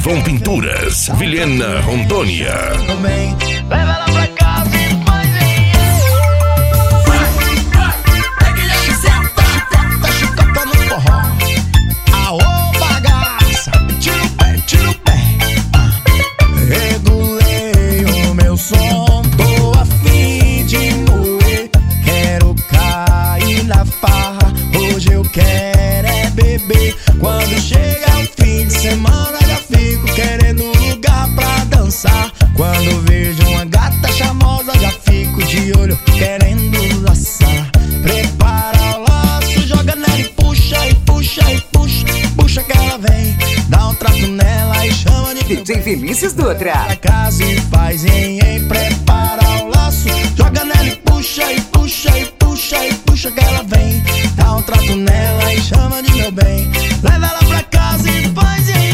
Trovão Pinturas, Vilhena, Rondônia. Leva ela pra casa e faz chicota no forró. Aô, bagaça, tira o pé. Regulei o meu som, tô a fim de moer. Quero cair na farra, hoje eu quero é beber. Quando chega o fim de semana já fico querendo lugar pra dançar. Quando vejo uma gata charmosa já fico de olho querendo laçar. Prepara o laço, joga nela e puxa, e puxa, e puxa. Puxa que ela vem, dá um trato nela e chama de DJ Vinícius Dutra. pra casa e faz em. Prepara o laço, joga nela e puxa, e puxa, e puxa, e puxa que ela vem, dá um trato nela e chama de meu bem. Leva ela pra casa e faz em.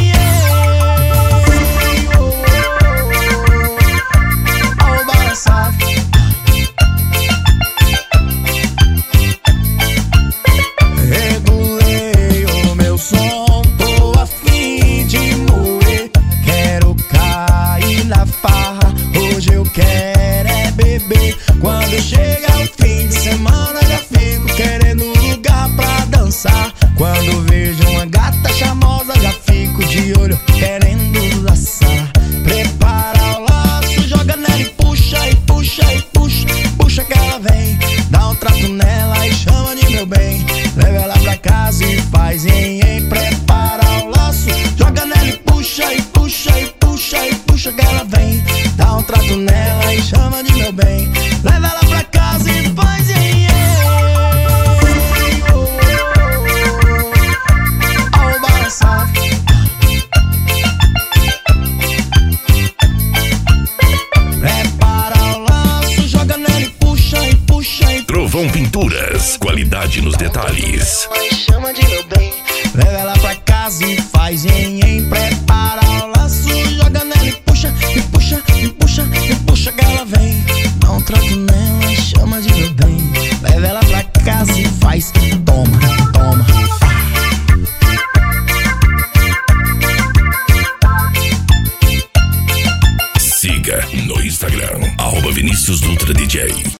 Regulei o meu som, tô a fim de moer. Quero cair na farra, hoje eu quero é beber. Quando chega o fim de semana já fico querendo lugar pra dançar. Quando vejo uma gata charmosa já fico de olho querendo laçar. Prepara o laço, joga nela e puxa, e puxa, e puxa. Puxa que ela vem, dá um trato nela e chama de meu bem. Leva ela pra casa e faz em. Prepara o laço, joga nela e puxa, e puxa, e puxa, e puxa que ela vem, dá um trato nela e chama de meu bem. Leva ela pra casa e faz em. Ao balançar. Prepara o laço, joga nela e puxa, e puxa, e Trovão Pinturas, qualidade nos detalhes. chama de meu bem. Leva ela pra casa e faz em. Prepara o laço, joga nela e puxa, e puxa, e puxa, e puxa que ela vem, dá um trato nela e chama de meu bem. Leva ela pra casa e faz. Toma, toma. Siga no Instagram, @Vinícius Dutra DJ.